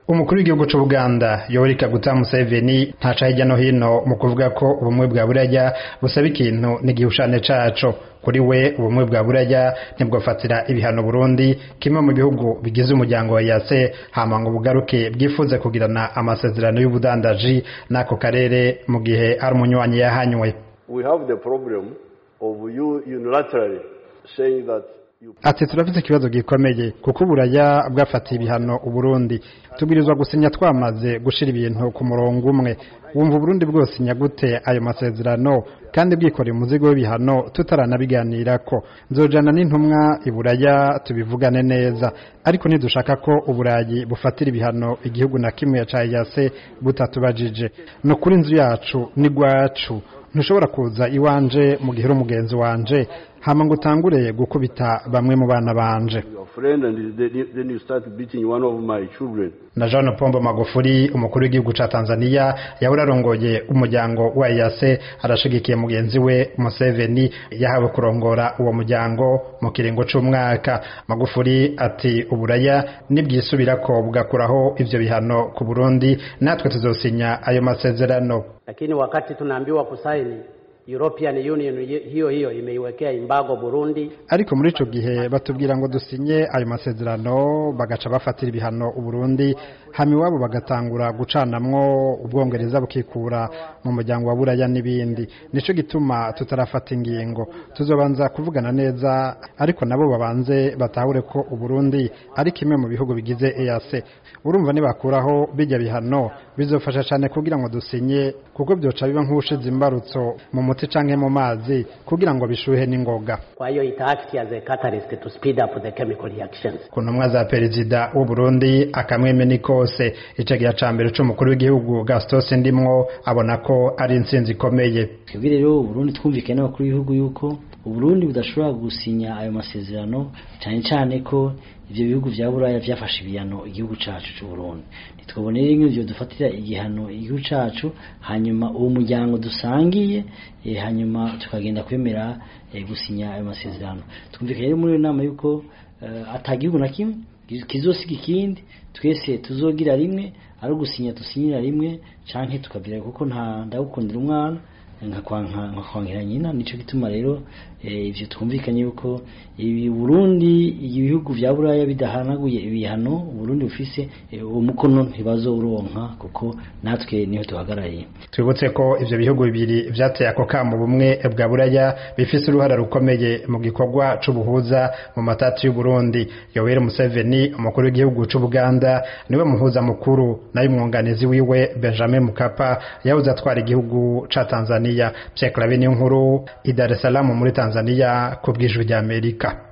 umukuru w'igihugu c'u Buganda Yoweri Kaguta Museveni ntaca hirya no hino mu kuvuga ko ubumwe bwa buraya busaba ikintu n'igihushane caco. Kuri we ubumwe bwa buraya ntibwofatira ibihano Burundi, kimwe mu bihugu bigize umuryango wa EAC, hama ngo bugaruke bwifuze kugirana amasezerano y'ubudandaji n'ako karere mu gihe ari umunywanyi yahanywe. We have the problem of you unilaterally saying that ati turafite ikibazo gikomeye kuko uburaya bwafatiye ibihano Uburundi, tubwirizwa gusinya twamaze gushira ibintu ku murongo umwe. Wumva Burundi bwose nyagute ayo masezerano kandi bwikora umuzigo w'ibihano tutaranabiganirako. Nzojana n'intumwa iburaya tubivugane neza, ariko ntidushaka ko uburayi bufatira ibihano igihugu na kimwe ca EAC butatubajije. No kuri inzu yacu ni gwacu, ntushobora kuza iwanje mu gihe umugenzi wanje hama ngo utangure gukubita bamwe mu bana banje. Na John Pombo Magufuli umukuru w'igihugu ca Tanzania yahora arongoye umuryango wa EAC arashigikiye mugenzi we Museveni yahawe kurongora uwo muryango mu kiringo c'umwaka. Magufuli ati uburaya nibwisubirako bugakuraho ivyo bihano ku Burundi natwe tuzosinya ayo masezerano. Lakini wakati tunaambiwa kusaini European Union hiyo imeiwekea embargo Burundi, ariko muri ico gihe batubwira ngo dusinye ayo masezerano bagaca bafatira ibihano Burundi, hami wabo bagatangura gucanamwo Ubwongereza bukikura mu muryango wa buraya n'ibindi. Nico gituma tutarafata ingingo, tuzobanza kuvugana neza ariko nabo babanze batahure ko Uburundi ari kimwe mu bihugu bigize EAC. Urumva nibakuraho bijya bihano bizofasha cyane kugira ngo dusinye, kuko byoca biba nk'ubushize imbarutso mu muti canke mu mazi kugira ngo bishuhe n'ingoga. Kwa hiyo ita act as a catalyst to speed up the chemical reactions. Kuntumwa za perezida w'u Burundi akamweme nikose ico gihe cambere c'umukuru w'igihugu Gaston Sindimwo abona ko ari intsinzi ikomeye. Twebwe rero Burundi twumvikane n'abakuru b'ibihugu yuko Uburundi budashobora gusinya ayo masezerano, cyane ko ivyo bihugu vya buraya vyafashe ibihano igihugu cacu c'u Burundi. Nitwobonera ivyo dufatira igihano igihugu cacu, hanyuma uwo muryango dusangiye hanyuma tukagenda kwemera gusinya ayo masezerano. Twumvikanye rero muri nama yuko atagihugu na kimwe kizosiga ikindi, twese tuzogira rimwe, ari gusinya tusinyira rimwe canke tukabira, kuko nta ndagukundira umwana nkakwangira nyina. Nico gituma rero ivyo twumvikanye yuko ibi Burundi ibihugu vya buraya bidahanaguye ibihano Burundi bufise umukono ntibazouronka, kuko natwe niho tuhagarariye. Twibutse ko ivyo bihugu bibiri vyateye ako kamo bumwe bwa buraya bifise uruhara rukomeye mu gikorwa c'ubuhuza mu matati y'u Burundi. Yoweri Museveni umukuru w'igihugu c'u Buganda niwe muhuza mukuru, nayo umwunganizi wiwe Benjamin Mkapa yahoze atwara igihugu ca Tanzania. Pierre Claver Niyonkuru, Dar es Salaam muri Tanzania, ku bw'Ijwi ry'Amerika.